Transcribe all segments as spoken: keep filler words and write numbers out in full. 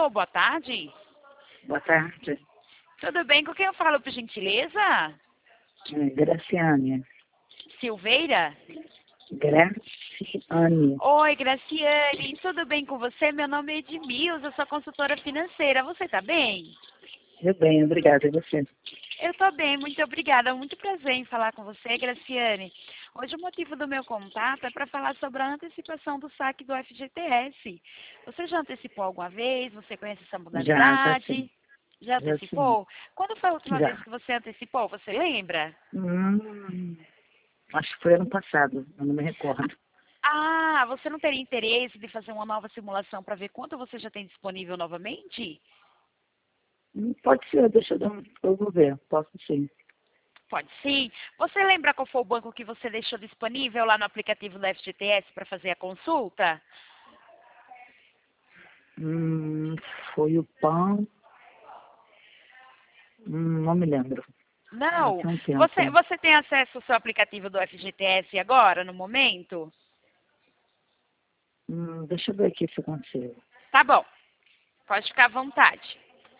Alô, boa tarde. Boa tarde. Tudo bem? Com quem eu falo, por gentileza? É, Graciane. Silveira? Graciane. Oi, Graciane. Tudo bem com você? Meu nome é Edmilza, eu sou consultora financeira. Você tá bem? Eu bem, obrigada. E você? Eu tô bem, muito obrigada. Muito prazer em falar com você, Graciane. Hoje o motivo do meu contato é para falar sobre a antecipação do saque do F G T S. Você já antecipou alguma vez? Você conhece essa Já, já sim. modalidade? Já Já sim. antecipou? Quando foi a última vez Já. que você antecipou? Você lembra? Hum, acho que foi ano passado, eu não me recordo. Ah, você não teria interesse de fazer uma nova simulação para ver quanto você já tem disponível novamente? Hum, Pode ser, deixa eu dar um... Eu vou ver, posso sim. Pode sim. Você lembra qual foi o banco que você deixou disponível lá no aplicativo do F G T S para fazer a consulta? Hum, foi o pão. Hum, não me lembro. Já Não. tem um Você, tempo. você tem acesso ao seu aplicativo do F G T S agora, no momento? Hum, deixa eu ver aqui se eu consigo. Tá bom. Pode ficar à vontade.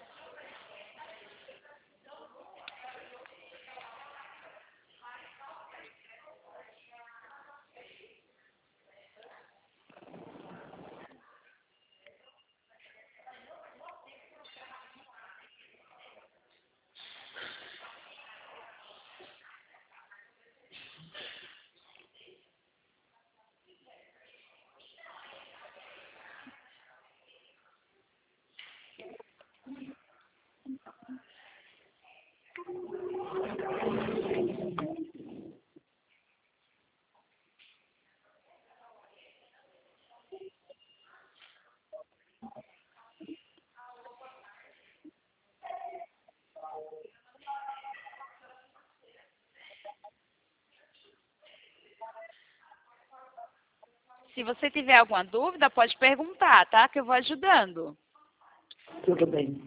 Se você tiver alguma dúvida, pode perguntar, tá? Que eu vou ajudando. Tudo bem.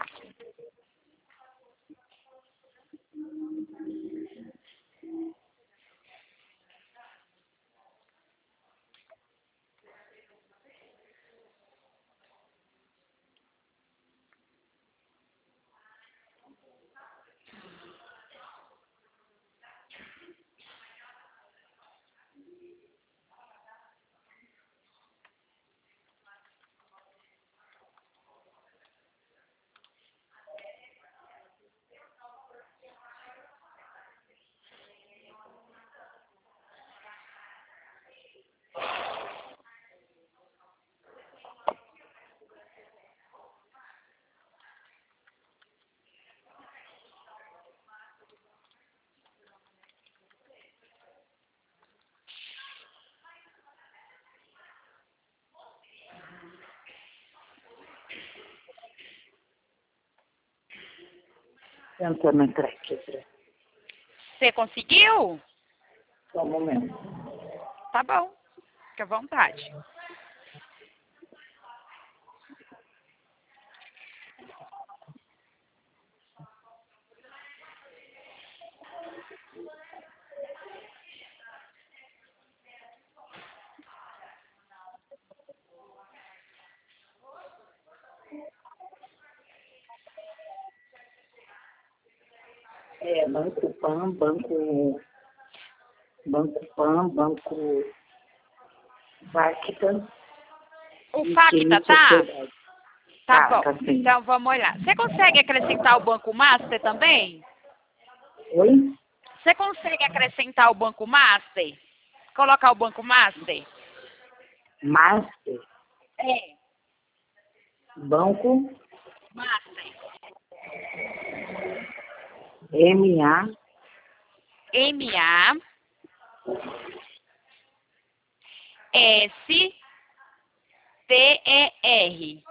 Tentando entrar aqui. Peraí. Você conseguiu? Só um momento. Tá bom. Fique à vontade. É, Banco Pan, Banco... Banco Pan, Banco Vacta O e Facta, Q I tá? Sociedade. Tá Tá, bom. tá sim. Então vamos olhar. Você consegue acrescentar o Banco Master também? Oi? Você consegue acrescentar o Banco Master? Colocar o Banco Master? Master, É. Banco Master. M A M A S T E R.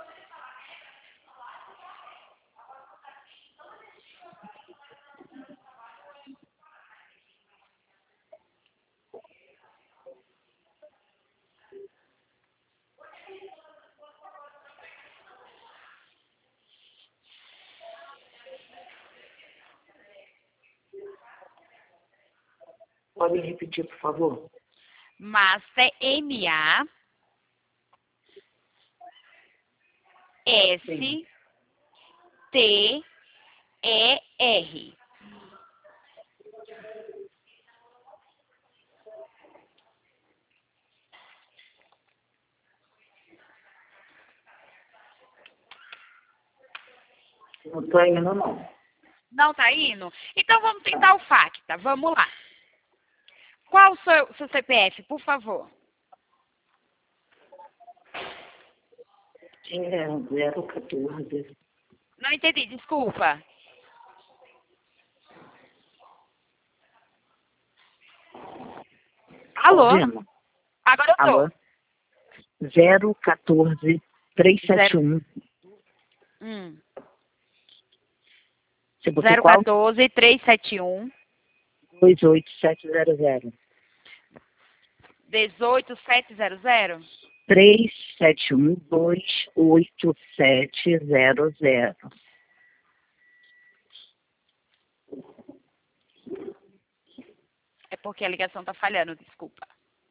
Pode repetir, por favor? Master M A S Sim. T E R. Não estou indo, não. Não tá indo? Então vamos tentar o Facta. Vamos lá. Qual o seu, seu C P F, por favor? É zero quatorze. Não entendi, desculpa. Alô? Tá vendo? Agora eu tô. Alô? zero quatorze trezentos e setenta e um. Hum. Você botou zero qual? quatorze, trezentos e setenta e um. dois oito sete zero zero. dezoito, setecentos. três sete um dois oito sete zero zero. É porque a ligação tá falhando, desculpa.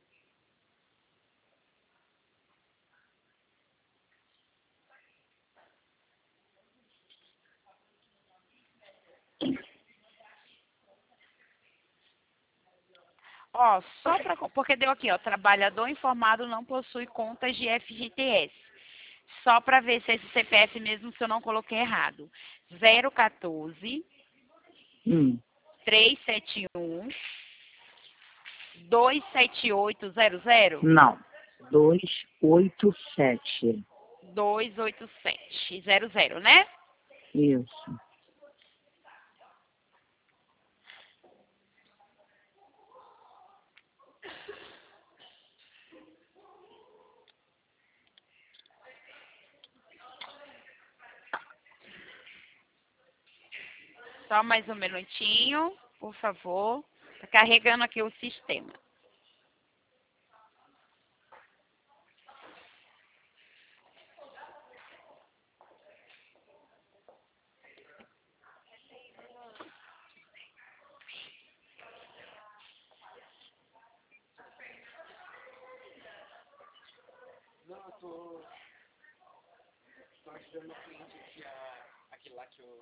Ó, só pra... Porque deu aqui, ó. Trabalhador informado não possui contas de F G T S. Só pra ver se esse C P F mesmo, se eu não coloquei errado. zero quatorze, Hum. trezentos e setenta e um, dois sete oito zero zero. Não. dois oito sete. dois oito sete zero zero, né? Isso. Só mais um minutinho, por favor. Tá carregando aqui o sistema. Não, eu tô, tô ajudando o cliente aqui, a, aquele lá que eu...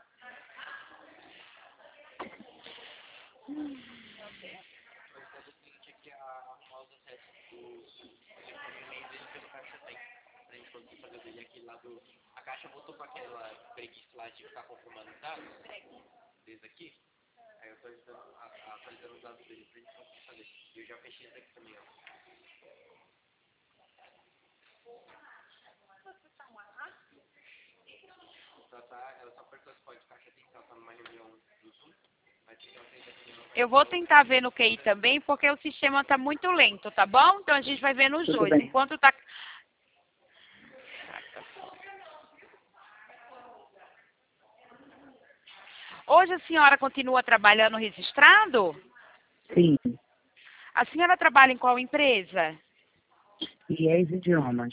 Tô ajudando o cliente aqui a arrumar os acessos do telefone e e-mail dele pelo Caixa Tem. Pra gente conseguir fazer o dele aqui lá do... A Caixa voltou pra aquela preguiça lá de ficar confirmando os dados. Desde aqui. Aí eu tô ajudando a, a atualizando os dados dele pra gente conseguir fazer. E eu já fechei isso aqui também, ó. Ela, tá, ela só apertou esse código de caixa tem que ela tá numa reunião do Zoom. Mas tem que ela tem reunião. Eu vou tentar ver no Q I também, porque o sistema tá muito lento, tá bom? Então a gente vai ver nos Tudo dois. bem. Enquanto tá... Hoje a senhora continua trabalhando registrado? Sim. A senhora trabalha em qual empresa? E é os idiomas.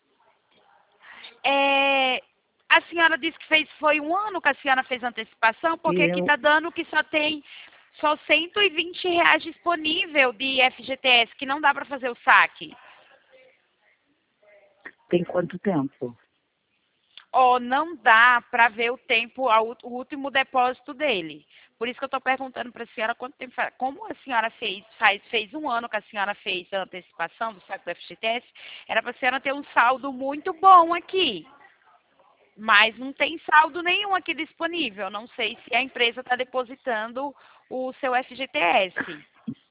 É... A senhora disse que fez, foi um ano que a senhora fez antecipação, porque E aqui eu... tá dando que só tem só cento e vinte reais disponível de F G T S, que não dá para fazer o saque. Tem quanto tempo? Ou não dá para ver o tempo, o último depósito dele. Por isso que eu estou perguntando para a senhora quanto tempo faz. Como a senhora fez, faz, fez um ano que a senhora fez a antecipação do saque do F G T S, era para a senhora ter um saldo muito bom aqui. Mas não tem saldo nenhum aqui disponível. Não sei se a empresa está depositando o seu F G T S.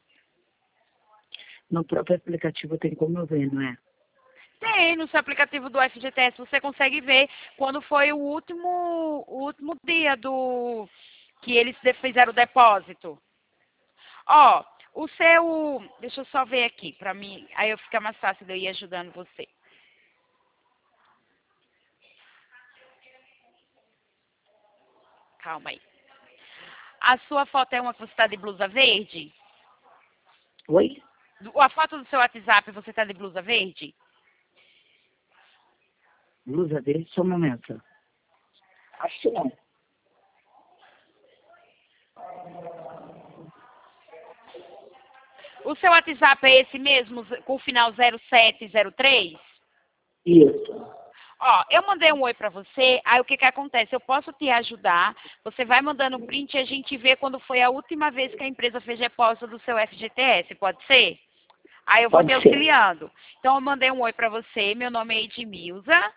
No próprio aplicativo tem como eu ver, não é? Tem no seu aplicativo do F G T S, você consegue ver quando foi o último, o último dia do que eles fizeram o depósito. Ó, o seu, deixa eu só ver aqui, para mim, aí eu fica mais fácil de eu ir ajudando você. Calma aí. A sua foto é uma que você está de blusa verde? Oi? A foto do seu WhatsApp, você está de blusa verde? Blusa dele, só um momento. Acho que não. O seu WhatsApp é esse mesmo, com o final zero sete zero três? Isso. Ó, eu mandei um oi pra você, aí o que que acontece? Eu posso te ajudar, você vai mandando um print e a gente vê quando foi a última vez que a empresa fez depósito do seu F G T S, pode ser? Aí eu vou Pode te ser. auxiliando. Então eu mandei um oi pra você, meu nome é Edmilza,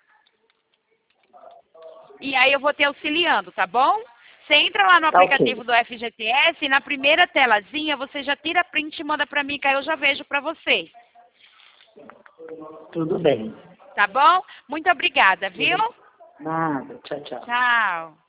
e aí eu vou te auxiliando, tá bom? Você entra lá no Tá aplicativo ok. do F G T S e na primeira telazinha você já tira print e manda pra mim, que aí eu já vejo pra você. Tudo bem. Tá bom? Muito obrigada, viu? Nada. Tchau, tchau. Tchau.